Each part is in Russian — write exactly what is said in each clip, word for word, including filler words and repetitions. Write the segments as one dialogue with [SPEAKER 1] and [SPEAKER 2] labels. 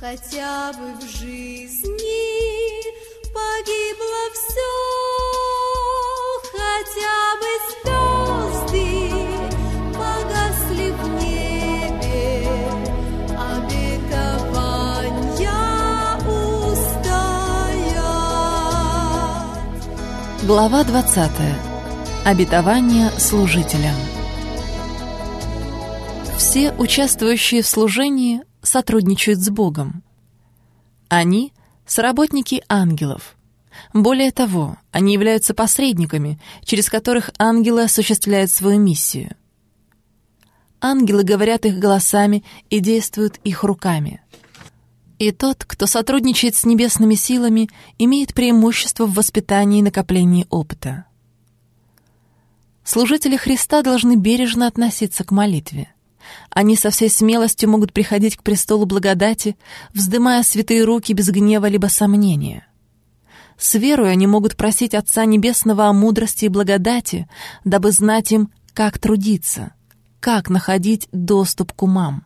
[SPEAKER 1] Хотя бы в жизни погибло все, хотя бы звезды погасли в небе, обетования устоят.
[SPEAKER 2] Глава двадцатая. Обетование служителя. Все участвующие в служении сотрудничают с Богом. Они — соработники ангелов. Более того, они являются посредниками, через которых ангелы осуществляют свою миссию. Ангелы говорят их голосами и действуют их руками. И тот, кто сотрудничает с небесными силами, имеет преимущество в воспитании и накоплении опыта. Служители Христа должны бережно относиться к молитве. Они со всей смелостью могут приходить к престолу благодати, вздымая святые руки без гнева либо сомнения. С верой они могут просить Отца Небесного о мудрости и благодати, дабы знать им, как трудиться, как находить доступ к умам.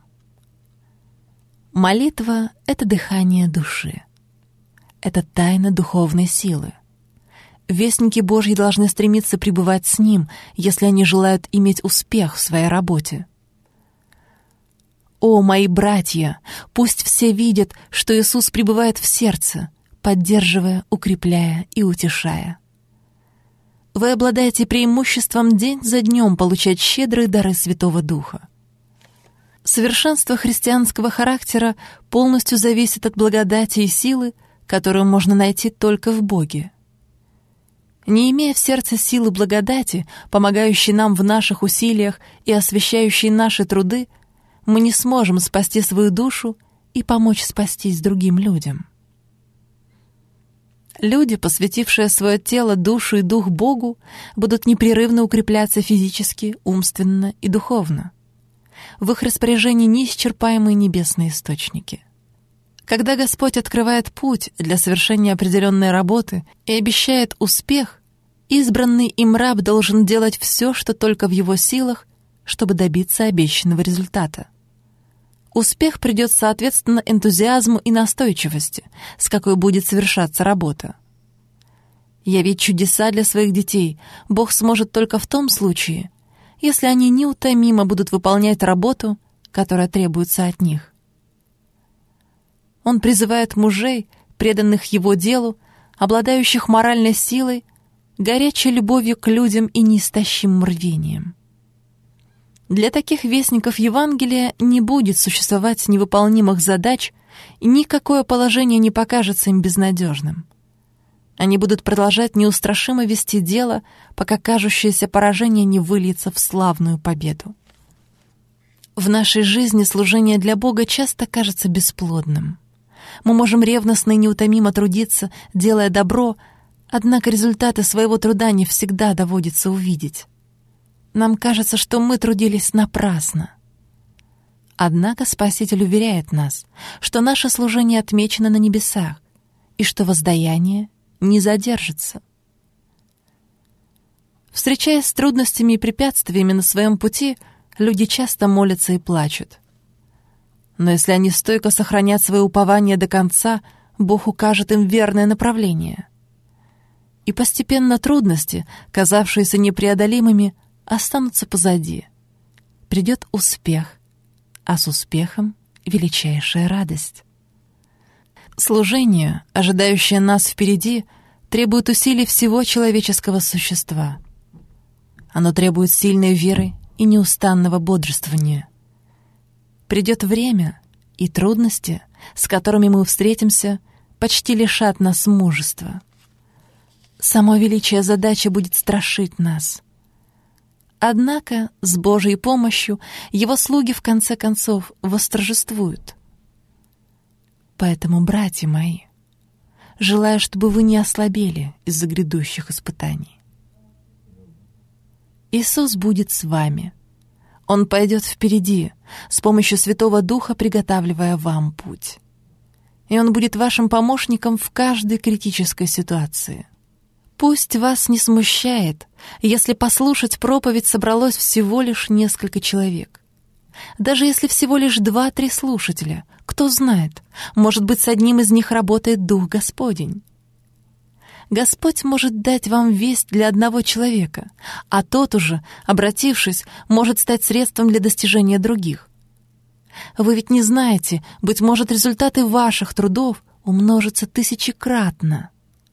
[SPEAKER 2] Молитва — это дыхание души. Это тайна духовной силы. Вестники Божьи должны стремиться пребывать с Ним, если они желают иметь успех в своей работе. О, мои братья, пусть все видят, что Иисус пребывает в сердце, поддерживая, укрепляя и утешая. Вы обладаете преимуществом день за днем получать щедрые дары Святого Духа. Совершенство христианского характера полностью зависит от благодати и силы, которую можно найти только в Боге. Не имея в сердце силы благодати, помогающей нам в наших усилиях и освящающей наши труды, мы не сможем спасти свою душу и помочь спастись другим людям. Люди, посвятившие свое тело, душу и дух Богу, будут непрерывно укрепляться физически, умственно и духовно. В их распоряжении неисчерпаемые небесные источники. Когда Господь открывает путь для совершения определенной работы и обещает успех, избранный им раб должен делать все, что только в его силах, чтобы добиться обещанного результата. Успех придет соответственно энтузиазму и настойчивости, с какой будет совершаться работа. Явить чудеса для своих детей Бог сможет только в том случае, если они неутомимо будут выполнять работу, которая требуется от них. Он призывает мужей, преданных Его делу, обладающих моральной силой, горячей любовью к людям и неистощимым рвением. Для таких вестников Евангелия не будет существовать невыполнимых задач, и никакое положение не покажется им безнадежным. Они будут продолжать неустрашимо вести дело, пока кажущееся поражение не выльется в славную победу. В нашей жизни служение для Бога часто кажется бесплодным. Мы можем ревностно и неутомимо трудиться, делая добро, однако результаты своего труда не всегда доводится увидеть. Нам кажется, что мы трудились напрасно. Однако Спаситель уверяет нас, что наше служение отмечено на небесах и что воздаяние не задержится. Встречаясь с трудностями и препятствиями на своем пути, люди часто молятся и плачут. Но если они стойко сохранят свое упование до конца, Бог укажет им верное направление. И постепенно трудности, казавшиеся непреодолимыми, останутся позади. Придет успех, а с успехом величайшая радость. Служение, ожидающее нас впереди, требует усилий всего человеческого существа. Оно требует сильной веры и неустанного бодрствования. Придет время, и трудности, с которыми мы встретимся, почти лишат нас мужества. Само величие задачи будет страшить нас. Однако с Божьей помощью Его слуги в конце концов восторжествуют. Поэтому, братья мои, желаю, чтобы вы не ослабели из-за грядущих испытаний. Иисус будет с вами. Он пойдет впереди, с помощью Святого Духа приготавливая вам путь. И Он будет вашим помощником в каждой критической ситуации. Пусть вас не смущает, если послушать проповедь собралось всего лишь несколько человек. Даже если всего лишь два-три слушателя, кто знает, может быть, с одним из них работает Дух Господень. Господь может дать вам весть для одного человека, а тот уже, обратившись, может стать средством для достижения других. Вы ведь не знаете, быть может, результаты ваших трудов умножатся тысячекратно.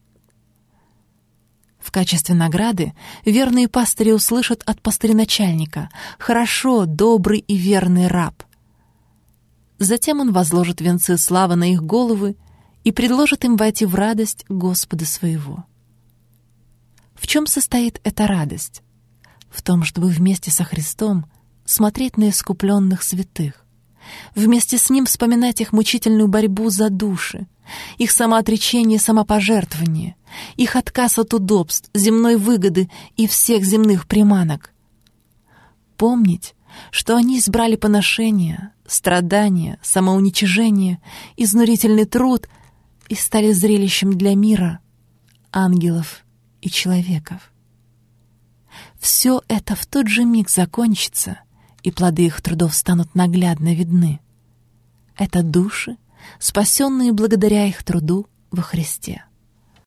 [SPEAKER 2] В качестве награды верные пастыри услышат от пастыря-начальника: «Хорошо, добрый и верный раб». Затем он возложит венцы славы на их головы и предложит им войти в радость Господа своего. В чем состоит эта радость? В том, чтобы вместе со Христом смотреть на искупленных святых, вместе с Ним вспоминать их мучительную борьбу за души, их самоотречение и самопожертвование, их отказ от удобств, земной выгоды и всех земных приманок. Помнить, что они избрали поношение, страдания, самоуничижение, изнурительный труд и стали зрелищем для мира, ангелов и человеков. Все это в тот же миг закончится, и плоды их трудов станут наглядно видны. Это души, спасенные благодаря их труду во Христе.